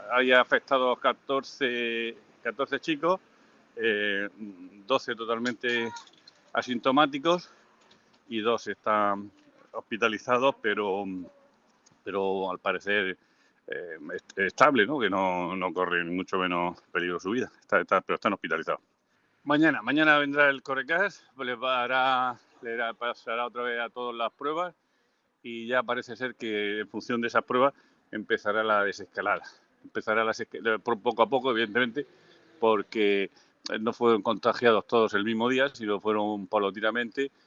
hay afectados 14 chicos, 12 totalmente asintomáticos y 2 están hospitalizados, pero al parecer estable, ¿no? Que no corren mucho menos peligro su vida, pero están hospitalizados. Mañana vendrá el Corecast, le pasará otra vez a todas las pruebas y ya parece ser que en función de esas pruebas empezará la desescalada. Poco a poco, evidentemente, porque no fueron contagiados todos el mismo día, sino fueron paulatinamente